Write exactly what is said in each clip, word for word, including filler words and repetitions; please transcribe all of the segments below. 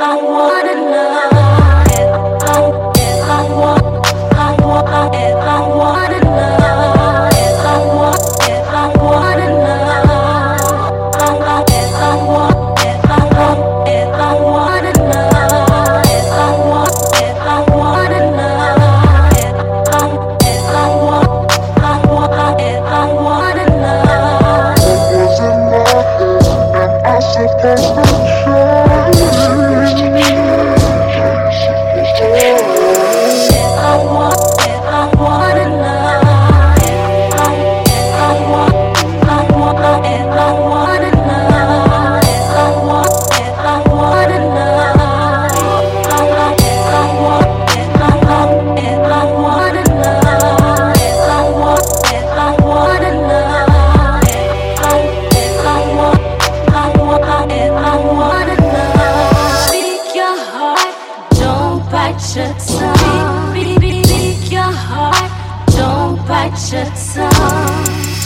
Your tongue. Speak, speak, speak your heart. Don't bite your tongue.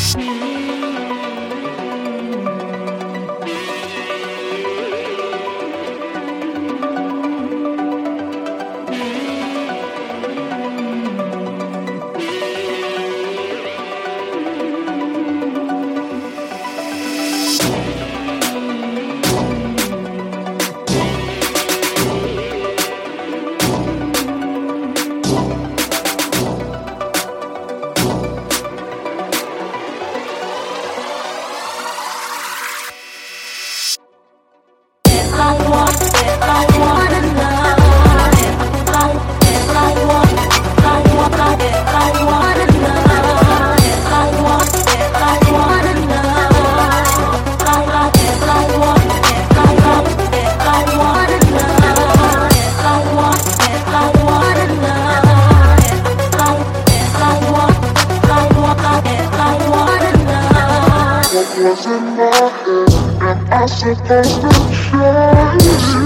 Was in my head, am I supposed to change?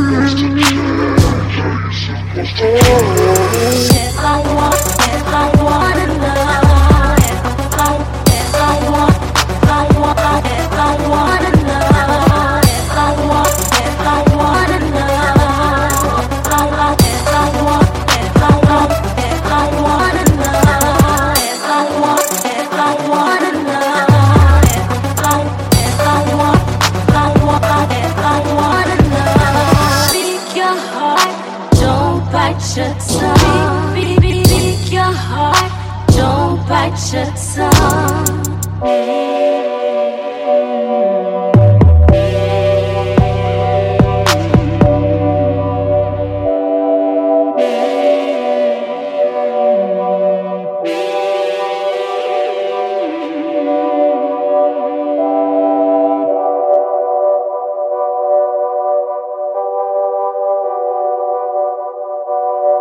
If I want, if I wanna know, if I, if I want, if I want, if I wanna know, if I want, if I wanna know, if I want, if I want, if I want, if I wanna know, if I want, if I wanna know. Bite your tongue. Speak, speak, speak your heart. Don't bite your tongue.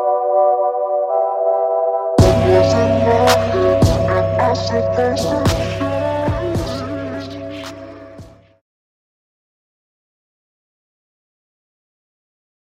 Was in my head, am I supposed to